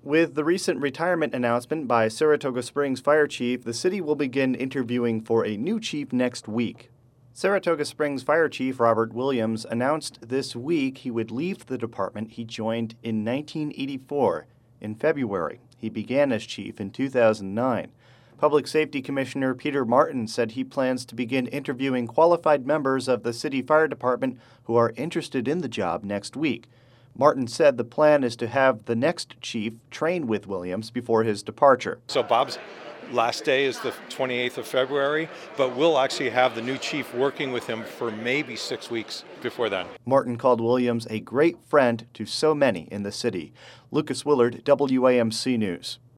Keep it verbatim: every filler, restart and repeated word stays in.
With the recent retirement announcement by Saratoga Springs Fire Chief, the city will begin interviewing for a new chief next week. Saratoga Springs Fire Chief Robert Williams announced this week he would leave the department he joined in nineteen eighty-four. In February, he began as chief in two thousand nine. Public Safety Commissioner Peter Martin said he plans to begin interviewing qualified members of the city fire department who are interested in the job next week. Martin said the plan is to have the next chief train with Williams before his departure. So Bob's last day is the twenty-eighth of February, but we'll actually have the new chief working with him for maybe six weeks before then. Martin called Williams a great friend to so many in the city. Lucas Willard, W A M C News.